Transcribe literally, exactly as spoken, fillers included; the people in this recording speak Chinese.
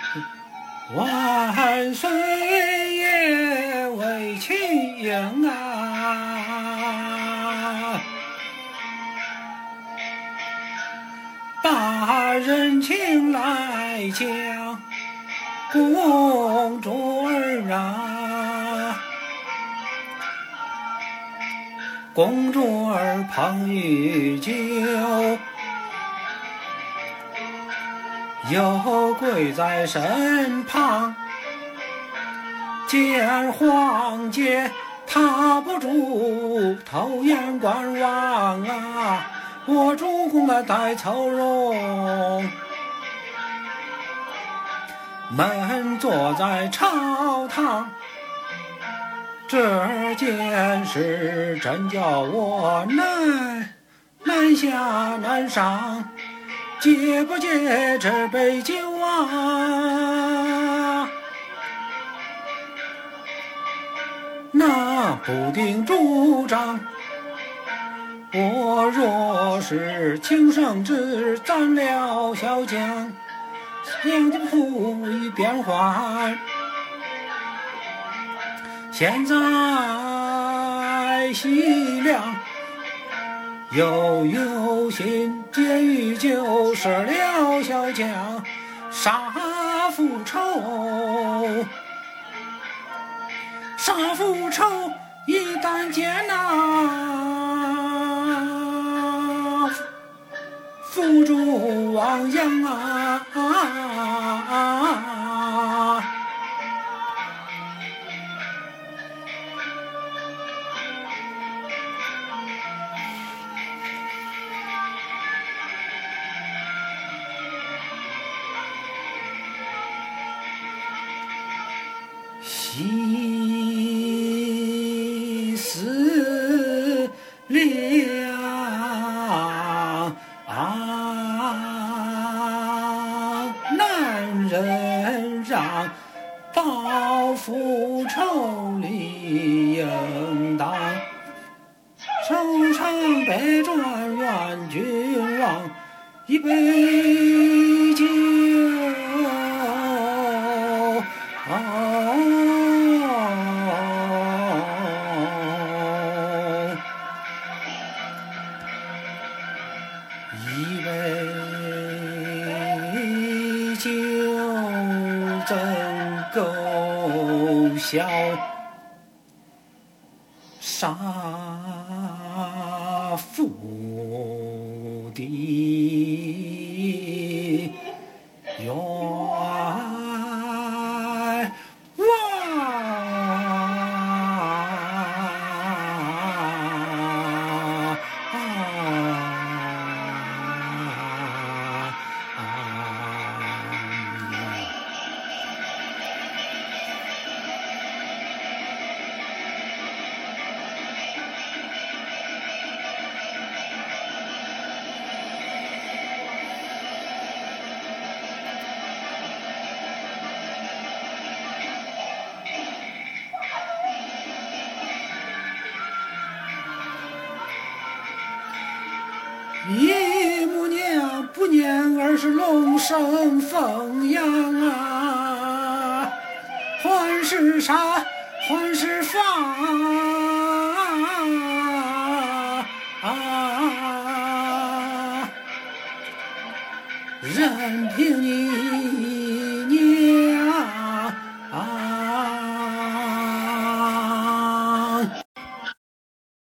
万岁爷为情啊，把人情来讲公主儿啊，公主儿捧御酒，又跪在身旁，见皇姐踏不住，偷眼观望啊，我主公的带愁容，闷坐在朝堂，这件事真叫我难难下难上，接不接这杯酒啊？那不定主张，我若是轻生之斩了小将，两的负已变换，现在西凉又有心结与酒，失了小将杀父仇，杀父仇一旦见那父主亡羊啊，西思量啊，男人让报复仇理应当，手上杯转愿君王一杯酒，一杯酒怎够消杀父的冤枉一母娘不念儿是龙生凤阳啊，还是杀还是放啊，任凭你